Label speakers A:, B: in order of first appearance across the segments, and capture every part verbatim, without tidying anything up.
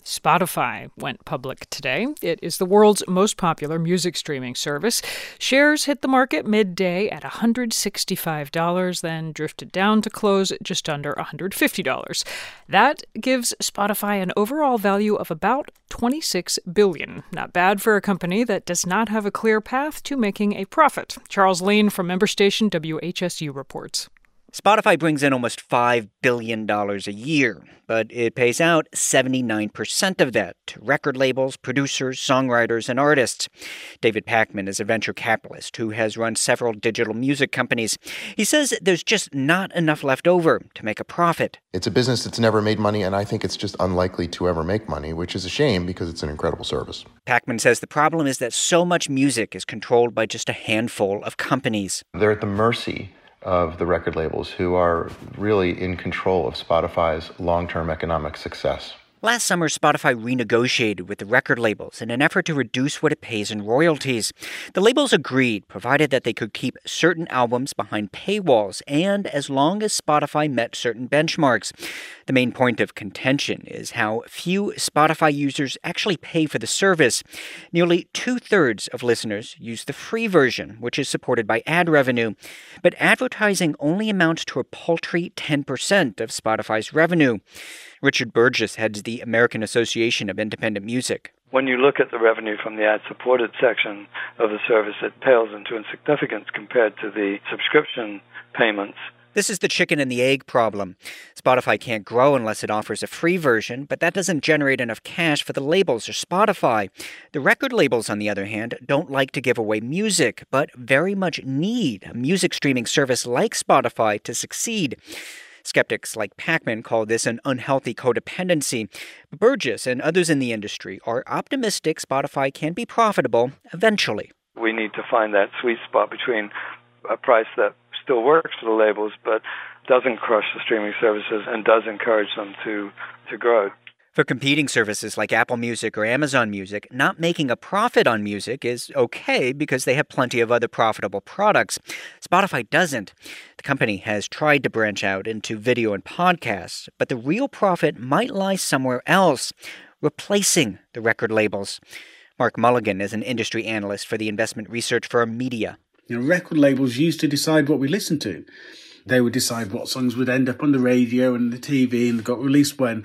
A: Spotify went public today. It is the world's most popular music streaming service. Shares hit the market midday at one hundred sixty-five dollars, then drifted down to close at just under one hundred fifty dollars. That gives Spotify an overall value of about twenty-six billion dollars. Not bad for a company that does not have a clear path to making a profit. Charles Lane from member station W H S U reports.
B: Spotify brings in almost five billion dollars a year, but it pays out seventy-nine percent of that to record labels, producers, songwriters, and artists. David Pakman is a venture capitalist who has run several digital music companies. He says there's just not enough left over to make a profit.
C: It's a business that's never made money, and I think it's just unlikely to ever make money, which is a shame because it's an incredible service.
B: Pakman says the problem is that so much music is controlled by just a handful of companies.
C: They're at the mercy of the record labels who are really in control of Spotify's long-term economic success.
B: Last summer, Spotify renegotiated with the record labels in an effort to reduce what it pays in royalties. The labels agreed, provided that they could keep certain albums behind paywalls and as long as Spotify met certain benchmarks. The main point of contention is how few Spotify users actually pay for the service. Nearly two-thirds of listeners use the free version, which is supported by ad revenue. But advertising only amounts to a paltry ten percent of Spotify's revenue. Richard Burgess heads the American Association of Independent Music.
D: When you look at the revenue from the ad-supported section of the service, it pales into insignificance compared to the subscription payments.
B: This is the chicken and the egg problem. Spotify can't grow unless it offers a free version, but that doesn't generate enough cash for the labels or Spotify. The record labels, on the other hand, don't like to give away music, but very much need a music streaming service like Spotify to succeed. Skeptics like Pakman call this an unhealthy codependency. Burgess and others in the industry are optimistic Spotify can be profitable eventually.
D: We need to find that sweet spot between a price that still works for the labels but doesn't crush the streaming services and does encourage them to, to grow.
B: For competing services like Apple Music or Amazon Music, not making a profit on music is okay because they have plenty of other profitable products. Spotify doesn't. The company has tried to branch out into video and podcasts, but the real profit might lie somewhere else, replacing the record labels. Mark Mulligan is an industry analyst for the investment research firm Media.
E: You know, record labels used to decide what we listened to. They would decide what songs would end up on the radio and the T V and got released when.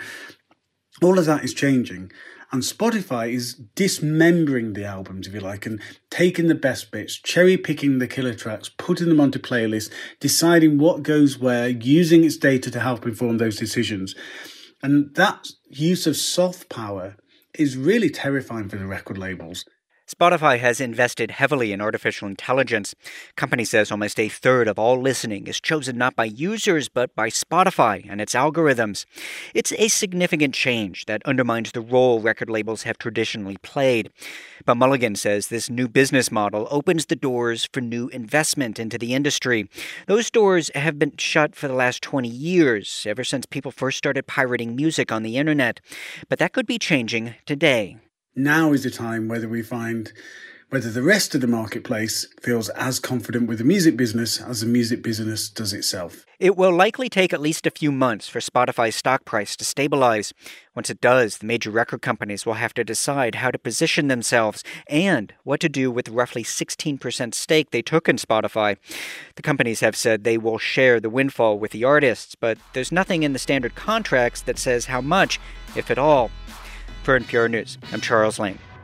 E: All of that is changing, and Spotify is dismembering the albums, if you like, and taking the best bits, cherry-picking the killer tracks, putting them onto playlists, deciding what goes where, using its data to help inform those decisions. And that use of soft power is really terrifying for the record labels.
B: Spotify has invested heavily in artificial intelligence. Company says almost a third of all listening is chosen not by users, but by Spotify and its algorithms. It's a significant change that undermines the role record labels have traditionally played. But Mulligan says this new business model opens the doors for new investment into the industry. Those doors have been shut for the last twenty years, ever since people first started pirating music on the internet. But that could be changing today.
E: Now is the time whether we find whether the rest of the marketplace feels as confident with the music business as the music business does itself.
B: It will likely take at least a few months for Spotify's stock price to stabilize. Once it does, the major record companies will have to decide how to position themselves and what to do with the roughly sixteen percent stake they took in Spotify. The companies have said they will share the windfall with the artists, but there's nothing in the standard contracts that says how much, if at all. For N P R News, I'm Charles Lane.